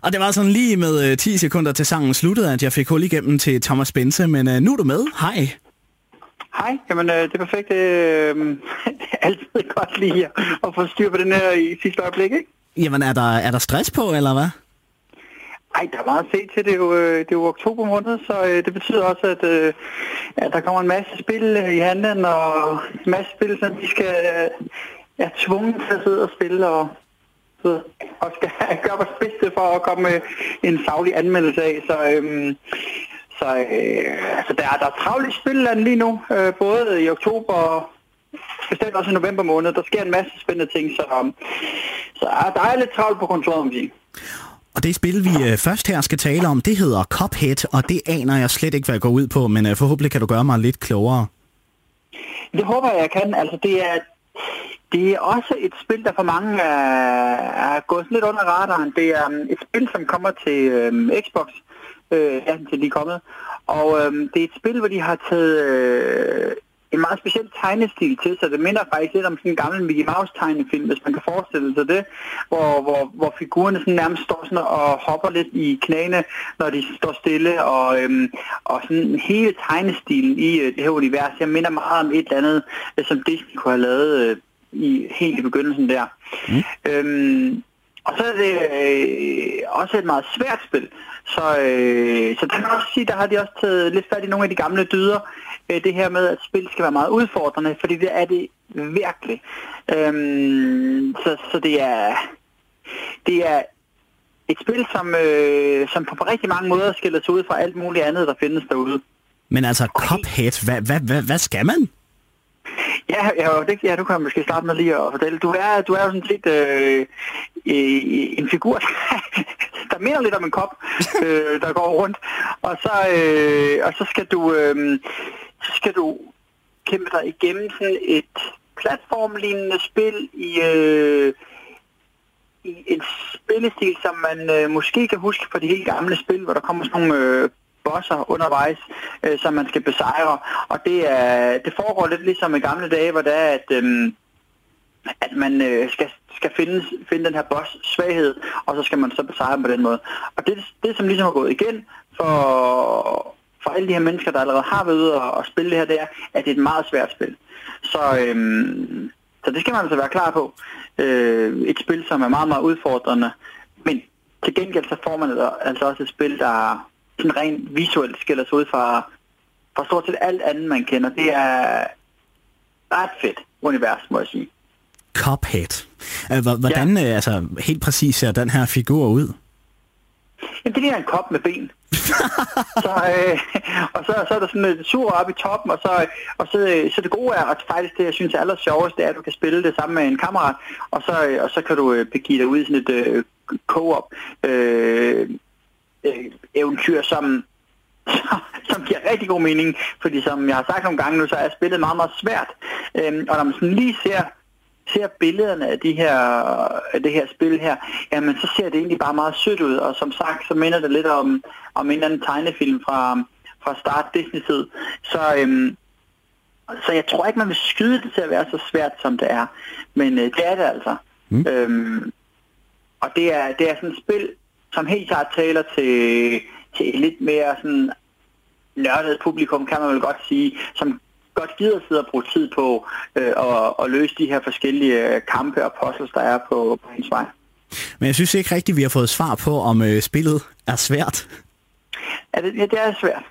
Og det var sådan lige med 10 sekunder til sangen sluttede, at jeg fik hul igennem til Thomas Bense, men nu er du med. Hej. Hej, jamen det er perfekt. Det er altid godt lige at få styr på den her i sidste øjeblik, ikke? Jamen er der stress på, eller hvad? Ej, der er meget at se til. Det er jo oktober måned, så det betyder også, at der kommer en masse spil i handlen, og en masse spil, som vi skal tvunget til at sidde og spille, og skal gøre vores bedste for at komme med en saglig anmeldelse af. Så der er travlt i spillandet lige nu, både i oktober og bestemt også i november måned. Der sker en masse spændende ting, så der er lidt travlt på kontoret, om sige. Og det spil, vi først her skal tale om, det hedder Cuphead, og det aner jeg slet ikke, hvad jeg går ud på, men forhåbentlig kan du gøre mig lidt klogere. Det håber jeg kan. Altså, det er også et spil, der for mange er gået lidt under radaren. Det er et spil, som kommer til Xbox. Til de er kommet. Og det er et spil, hvor de har taget en meget speciel tegnestil til, så det minder faktisk lidt om sådan en gammel Mickey Mouse tegnefilm, hvis man kan forestille sig det, hvor figurerne sådan nærmest står sådan og hopper lidt i knæene, når de står stille, og sådan hele tegnestilen i det her univers, jeg minder meget om et eller andet, som Disney kunne have lavet helt i begyndelsen der. Og så er det også et meget svært spil. Så det kan man også sige, der har de også taget lidt fat i nogle af de gamle dyder. Det her med, at spil skal være meget udfordrende, fordi det er det virkelig. Så det er et spil, som på rigtig mange måder skiller sig ud fra alt muligt andet, der findes derude. Men altså, Cuphead, hvad skal man? Ja, du kan måske starte med lige at fortælle. Du er jo sådan set en figur, der minder lidt om en kop, der går rundt. Og så skal du kæmpe dig igennem sådan et platformlignende spil i en spillestil, som man måske kan huske fra de helt gamle spil, hvor der kommer sådan nogle bosser undervejs, som man skal besejre. Og det foregår lidt ligesom i gamle dage, hvor det er, at man skal finde den her boss svaghed, og så skal man så besejre på den måde. Og det som ligesom har gået igen for alle de her mennesker, der allerede har været ude og spille det her, det er, at det er et meget svært spil. Så det skal man altså være klar på. Et spil, som er meget, meget udfordrende. Men til gengæld så får man altså også et spil, der sådan rent visuelt skiller sig ud fra stort set alt andet, man kender. Det er ret fedt univers, må jeg sige. Cuphead. Hvordan helt præcis ser den her figur ud? Jamen, det er en kop med ben. Så er der sådan et sur op i toppen, og så det gode er, at faktisk det, jeg synes er aller sjovest, det er, at du kan spille det sammen med en kammerat, og så kan du begive dig ud i sådan et co-op eventyr, som giver rigtig god mening, fordi som jeg har sagt nogle gange nu, så er spillet meget, meget svært. Og når man sådan lige ser billederne af det her spil her, jamen så ser det egentlig bare meget sødt ud, og som sagt, så minder det lidt om en eller anden tegnefilm fra start Disney-tid. Så jeg tror ikke, man vil skyde det til at være så svært, som det er. Men det er det altså. Og det er sådan et spil, som helt klart taler til lidt mere sådan nørdet publikum, kan man vel godt sige, som godt gider sidde og bruge tid på at løse de her forskellige kampe og puzzles, der er på hendes vej. Men jeg synes ikke rigtigt, vi har fået svar på, om spillet er svært. Ja, det er svært.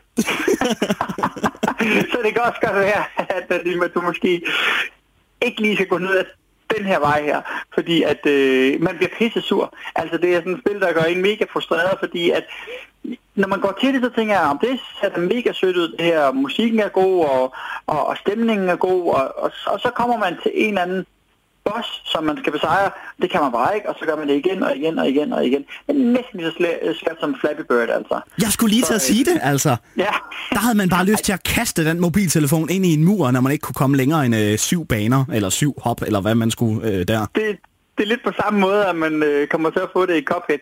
Så det kan også godt være, at du måske ikke lige skal gå ned ad den her vej her, fordi at man bliver pisse sur. Altså det er sådan et spil, der gør en mega frustreret, fordi at når man går til det, så tænker jeg, om det ser mega sødt ud, det her, musikken er god, og stemningen er god, og så kommer man til en eller anden boss, som man skal besejre. Det kan man bare ikke, og så gør man det igen og igen og igen og igen. Det er næsten lige så svært som Flappy Bird, altså. Jeg skulle lige til at sige det, altså. Ja. Der havde man bare lyst til at kaste den mobiltelefon ind i en mur, når man ikke kunne komme længere end 7 baner, eller 7 hop, eller hvad man skulle der. Det er lidt på samme måde, at man kommer til at få det i Cuphead.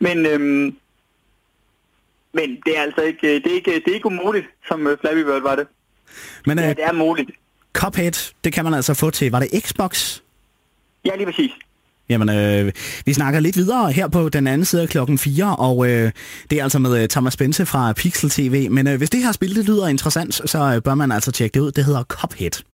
Men det er altså ikke, det er ikke umuligt, som Flappy Bird var det. Men ja, det er muligt. Cuphead, det kan man altså få til, var det Xbox? Ja, lige præcis. Jamen, vi snakker lidt videre her på den anden side af 4:00, og det er altså med Thomas Bense fra Pixel TV. Men hvis det her spil det lyder interessant, så bør man altså tjekke det ud. Det hedder Cuphead.